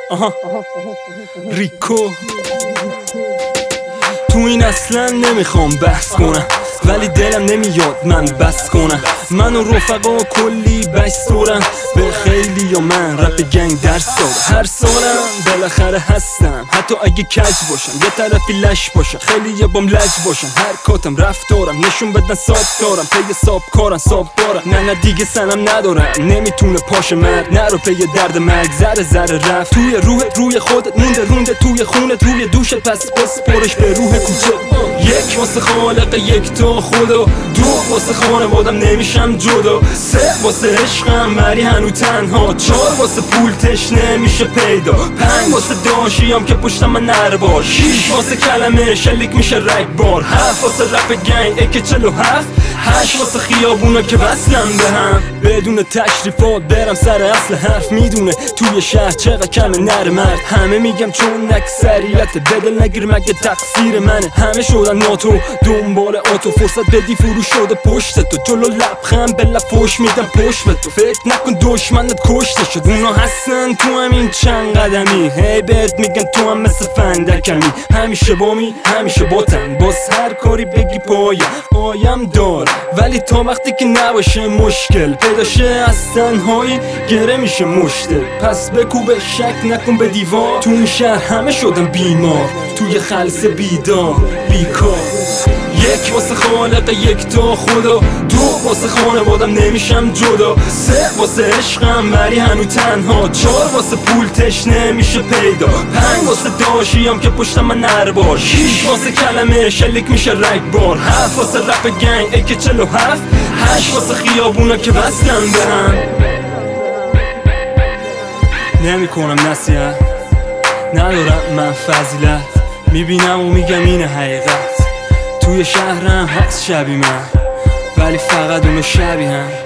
ریکو تو این اصلا نمیخوام بحث کنم، ولی دلم نمیاد من بس کنم. من و رفقا کلی بستورم به خیلی یا من رپ گنگ درس دارم. هر سالم بالاخره هستم، حتی اگه کج باشم یه طرفی لش باشم، خیلی یه بام لج باشم. هر کاتم رفتارم نشون بدن ساب دارم، پی ساب کارم ساب بارم. نه دیگه سنم ندارم، نمیتونه پاشه مرد نرو پی درد مرگ. ذره ذره رفت توی روحت، روی خودت مونده توی خونت، روی دوشت، پس بسپرش به روح کوچه. یک واسه خالق یک تا خدا، دو واسه خانوادم نمیشم جدا، سه واسه عشقم ولی هنو تنها، چار واسه پول تشنه میشه پیدا، پنج واسه داشیام که پشتم من نربار، شیش واسه کلمه شلیک میشه رگبار، هفت واسه رپ گنگ اکه 47، هشت واسه خیابونا که وصلم به هم. بدون تشریفات برم سر اصل حرف، میدونه توی شهر چقدر کمه نر مرد. همه میگم چون اکثریت بدل نگیر مگه تقصیر منه. همه شدن ناتو دنبال آتو، فرصت بدی فرو شده پشت تو، جلو لبخند به لب فوش میدم پشت به تو. فکر نکن دشمنت کشته شد، اونا هستن تو همین چند قدمی. هی بهت میگن تو هم مثل فندکمی، همیشه بامی همیشه باتن، باز هر کاری بگی پایم دار. ولی تا وقتی که نباشه مشکل پیداشه از تنهایی گره میشه مشته. پس بکوب شک نکن به دیوار، تو این شهر همه شدن بیمار، توی خلص بیدار بیکار. یک واسه خالق یک تا خدا، دو واسه خانوادم نمیشم جدا، سه واسه عشقم ولی هنو تنها، چار واسه پول تشنه میشه پیدا، پنج واسه داشیام که پشتم من نربار، شیش واسه کلمه شلیک میشه رگبار، هفت واسه رپ گنگ اکه 47، هشت واسه خیابونا که وصلم به هم. نمی کنم نصیحت، ندارم من فضیلت، میبینم و میگم اینه حقیقت. توی شهرم هست شبیه من، ولی فقط اونو شبیه هم.